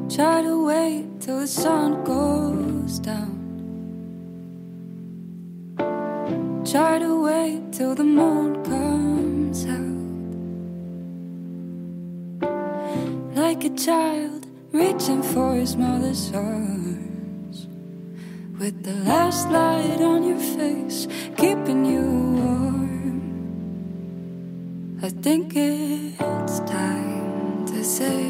Try to wait till the sun goes down. Try to wait till the moon comes out. Like a child reaching for his mother's arms, with the last light on your face, keeping you warm. I think it's time to say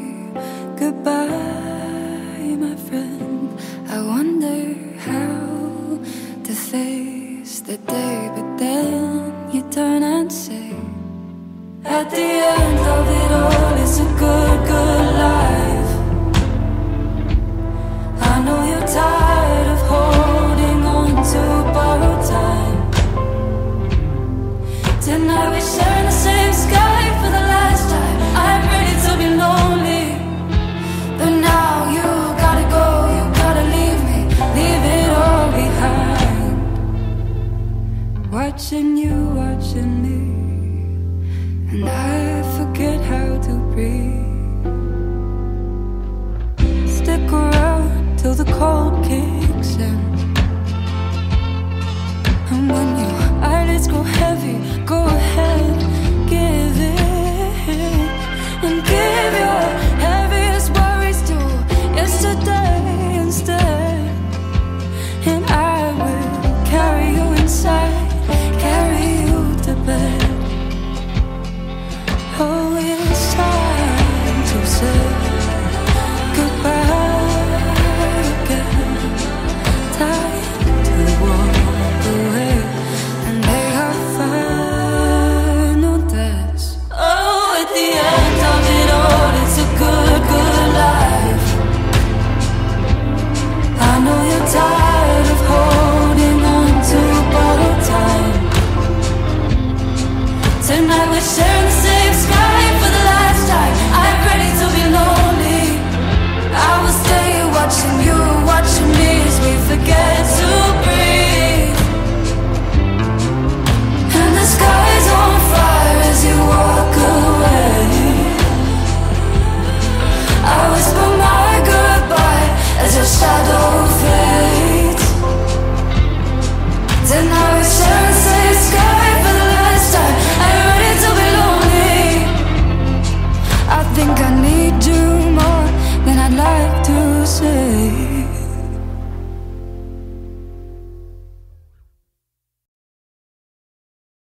goodbye, my friend. I wonder how to face the day, but then you turn and say, at the end of it all, it's a good, good life. I know you're tired of holding on to borrowed time. Tonight we're sharing the same sky for the last time. I'm ready to be lonely, but now you gotta go, you gotta leave me, leave it all behind. Watching you, watching me, and I forget how to breathe. Stick around till the cold kicks in, and when your eyelids go heavy, go ahead, give it, and give your heaviest worries to yesterday instead. And I will carry you inside, carry you to bed. Oh, it's time to say goodbye again. Time to walk away and make our final dance. Oh, at the end of it all, it's a good, good life. I know you're tired of holding on to borrowed time. Tonight we're sharing the same